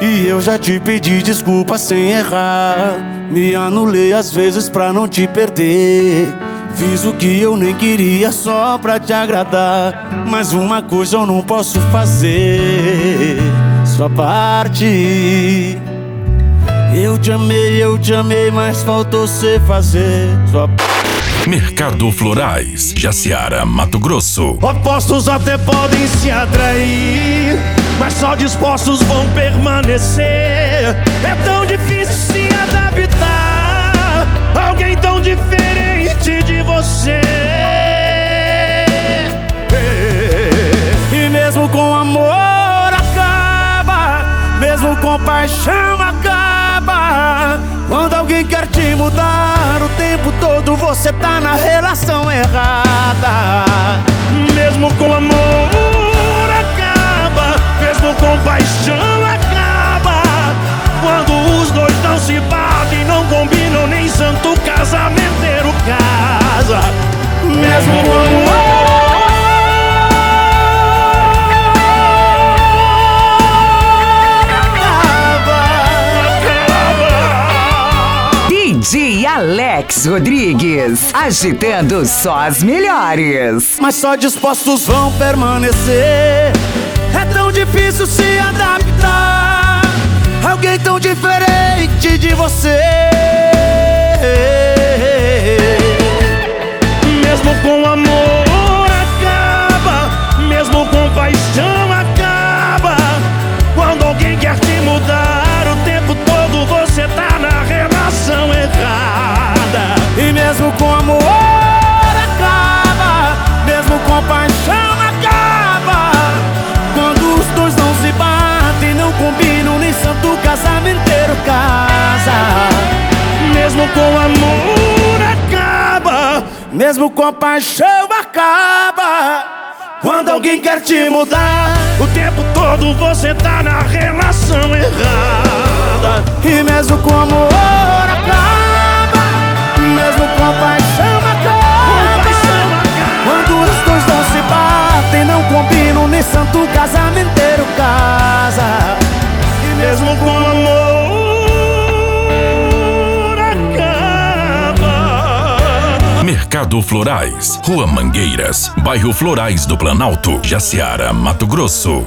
E eu já te pedi desculpa sem errar. Me anulei às vezes pra não te perder. Fiz o que eu nem queria só pra te agradar. Mas uma coisa eu não posso fazer: sua parte. Eu te amei, mas faltou cê fazer sua parte. Mercado Florais, Jaciara, Mato Grosso. Opostos até podem se atrair, mas só dispostos vão permanecer. É tão difícil se adaptar a alguém tão diferente de você. E mesmo com amor acaba, mesmo com paixão acaba. Quando alguém quer te mudar, o tempo todo você tá na relação errada. Mesmo com amor acaba, mesmo com paixão acaba. Quando os dois não se batem, não combinam, nem santo casamenteiro casa. Mesmo com amor DJ Alex Rodrigues, agitando só as melhores. Mas só dispostos vão permanecer. É tão difícil se adaptar a alguém tão diferente de você. mesmo com amor acaba, mesmo com paixão acaba. Quando alguém quer te mudar, o tempo todo você tá na relação errada. E mesmo com amor acaba, mesmo com paixão acaba. Quando os dois não se batem, não combinam, nem santo casamenteiro casa. Mesmo com amor acaba, mesmo com paixão acaba. Quando alguém quer te mudar, o tempo todo você tá na relação errada. E mesmo com amor acaba, mesmo com paixão acaba. Quando os dois não se batem, não combinam, nem santo casamenteiro casa. E mesmo com amor acaba. Mercado Florais, Rua Mangueiras, bairro Florais do Planalto, Jaciara, Mato Grosso.